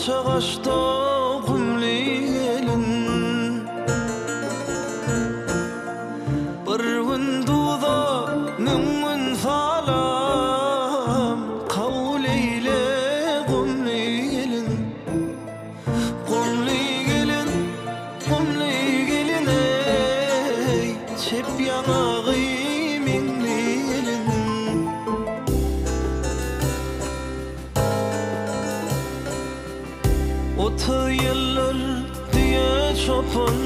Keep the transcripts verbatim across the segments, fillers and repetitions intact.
çağaçta kumli gelin bir günduda mümün salam kabul eyle kumli gelin kumli gelin kumli gelin ey çep yanağı minli gelin otuz yıllar diye çopan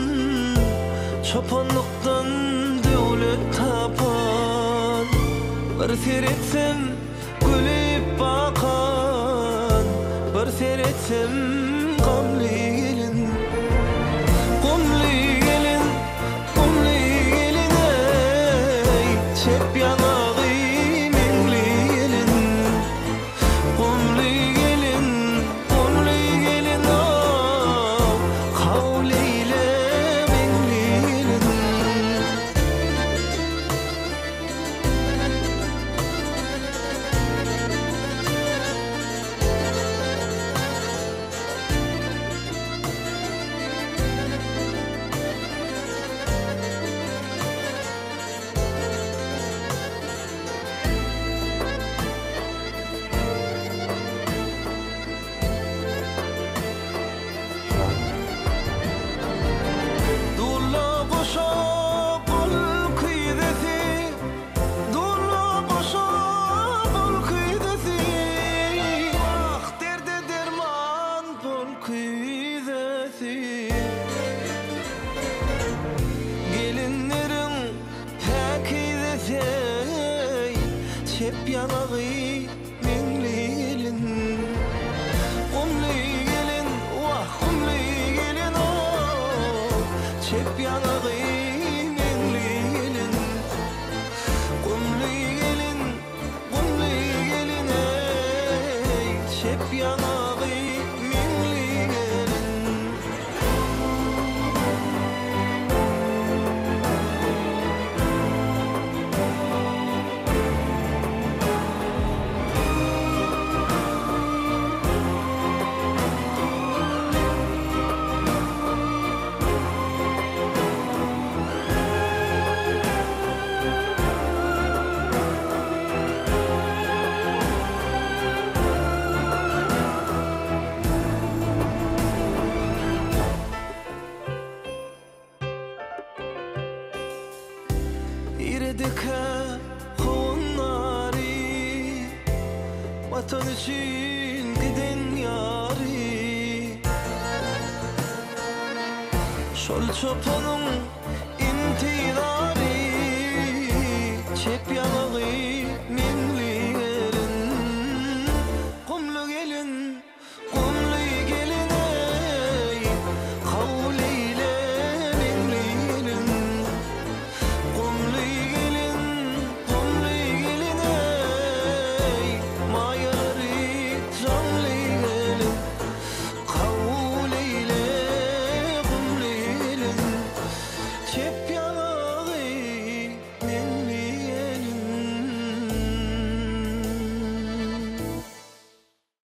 çopanlıktan devlet tapan bir seyretsem gülüp bakan bir seyretsem gamli gelin kumli gelin kumli gelin ey çep yanağı minli gelin kumli gelin kumli gelin oh kabul eyle minli gelin Dulla boşa kol kıydesi Dulla boşa kol kıydesi Ah derde derman kol kıydesi Gelinlerin pekidesi Çep yanağı minli gelin kumli gelin vah kumli gelin oh çep yanağı minli gelin kumli gelin kumli gelin ey çep yanağı minli gelin İredike hunari vatan için giden yari şol çopanın intizam